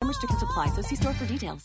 restrictions apply, so see store for details.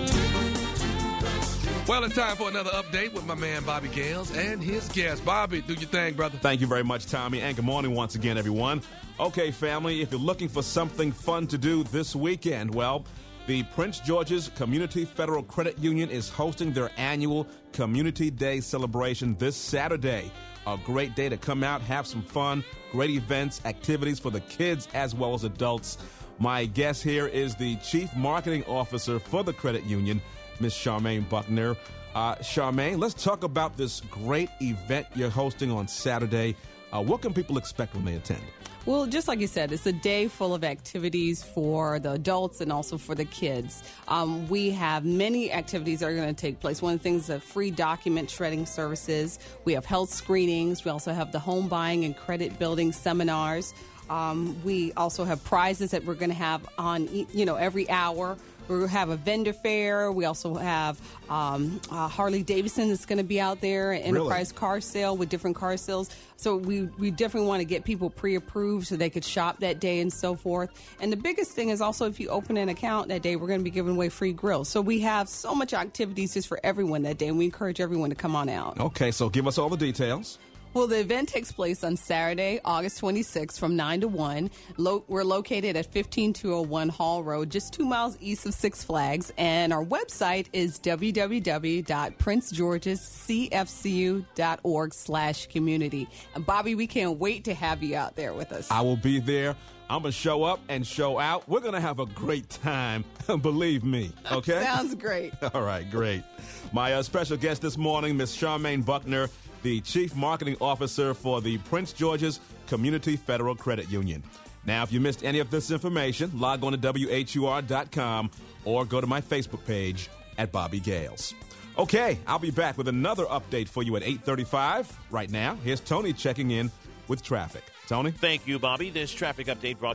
Well, it's time for another update with my man Bobby Gales and his guest. Bobby, do your thing, brother. Thank you very much, Tommy, and good morning once again, everyone. Okay, family, if you're looking for something fun to do this weekend, well, the Prince George's Community Federal Credit Union is hosting their annual Community Day celebration this Saturday. A great day to come out, have some fun, great events, activities for the kids as well as adults. My guest here is the Chief Marketing Officer for the credit union, Ms. Charmaine Buckner. Charmaine, let's talk about this great event you're hosting on Saturday. What can people expect when they attend? Well, just like you said, it's a day full of activities for the adults and also for the kids. We have many activities that are going to take place. One of the things is free document shredding services. We have health screenings. We also have the home buying and credit building seminars. We also have prizes that we're going to have on, every hour. We have a vendor fair. We also have Harley Davidson that's going to be out there, an enterprise car sale with different car sales. So we definitely want to get people pre-approved so they could shop that day and so forth. And the biggest thing is also if you open an account that day, we're going to be giving away free grills. So we have so much activities just for everyone that day, and we encourage everyone to come on out. Okay, so give us all the details. Well, the event takes place on Saturday, August 26th from 9 to 1. We're located at 15201 Hall Road, just 2 miles east of Six Flags. And our website is www.princegeorgescfcu.org/community. And Bobby, we can't wait to have you out there with us. I will be there. I'm going to show up and show out. We're going to have a great time. Believe me. Okay? Sounds great. All right, great. My special guest this morning, Ms. Charmaine Buckner, the Chief Marketing Officer for the Prince George's Community Federal Credit Union. Now, if you missed any of this information, log on to WHUR.com or go to my Facebook page at Bobby Gales. Okay, I'll be back with another update for you at 8:35. Right now, here's Tony checking in with traffic. Tony? Thank you, Bobby. This traffic update brought